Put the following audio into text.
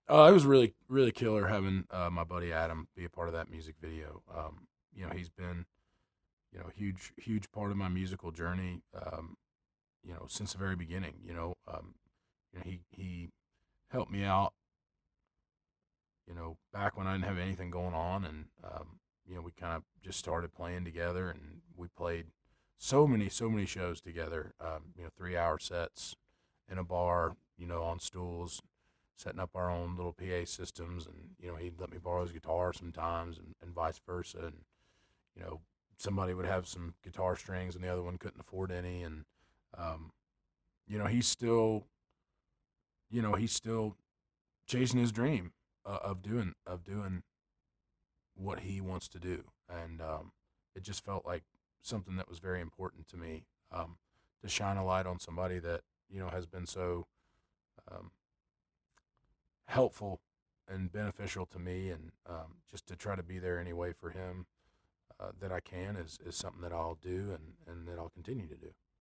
It was really, really killer having my buddy Adam be a part of that music video. He's been, huge, huge part of my musical journey. Since the very beginning. He helped me out. Back when I didn't have anything going on, and we kind of just started playing together, and we played so many shows together. 3 hour sets in a bar, on stools, setting up our own little PA systems, and he'd let me borrow his guitar sometimes, and vice versa, and you know somebody would have some guitar strings and the other one couldn't afford any, and um, he's still he's still chasing his dream of doing what he wants to do, and it just felt like something that was very important to me, to shine a light on somebody that has been so um, helpful and beneficial to me, and just to try to be there anyway for him that I can is something that I'll do, and that I'll continue to do.